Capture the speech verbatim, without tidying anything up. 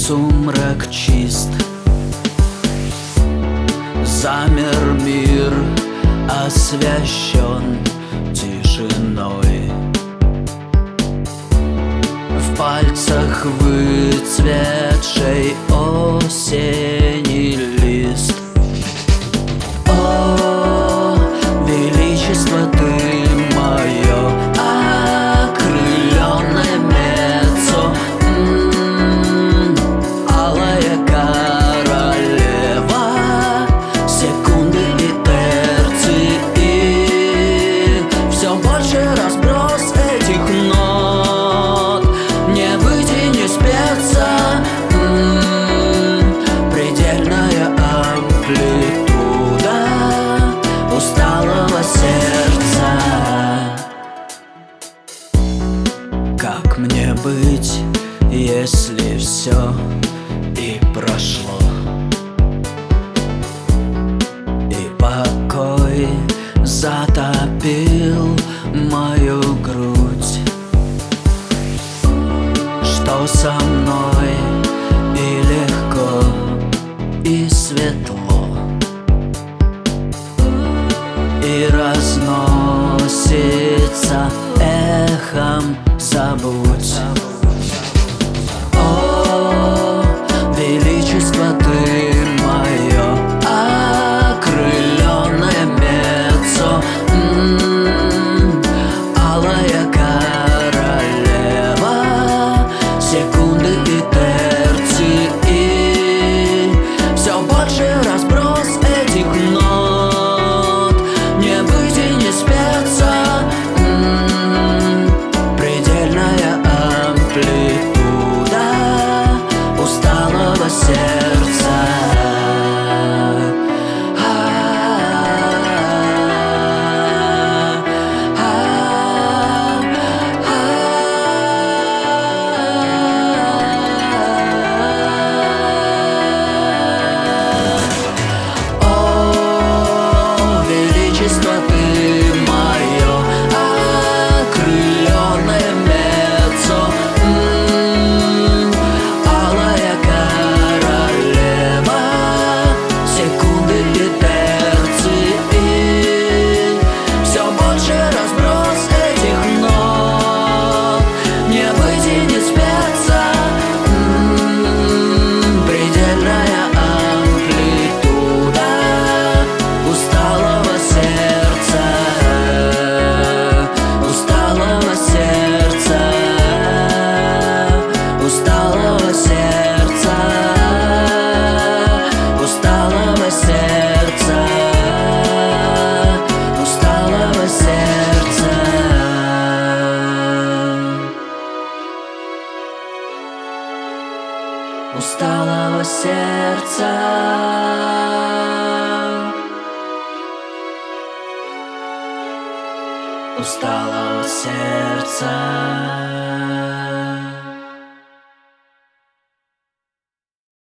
Сумрак чист, замер мир, освящен тишиной. В пальцах выцветшей осени лист. О, величество ты мое, окрыленное меццо, м-м, алая королева, секунды и терции, все больше разброс этих нот, не быть и не спеться, м-м, предельная амплитуда усталого сердца. Как мне быть, если все и прошло, и покой затопил мою грудь? Что со мной и легко, и светло, и разносится эхом забудь. О, величество ты мое, окрыленное меццо, м-м, алая королева, секунды и терции, все больше разброс этих нот, не быть и не спеться, м-м, предельная амплитуда усталого сердца. Величество ты мое, окрыленное меццо, м-м, алая королева, секунды и терции, все больше разброс этих нот, не быть и не спеться, м-м, предельная амплитуда усталого сердца, усталого сердца, усталого сердца, усталого сердца, усталого сердца, усталого сердца. Усталого сердца.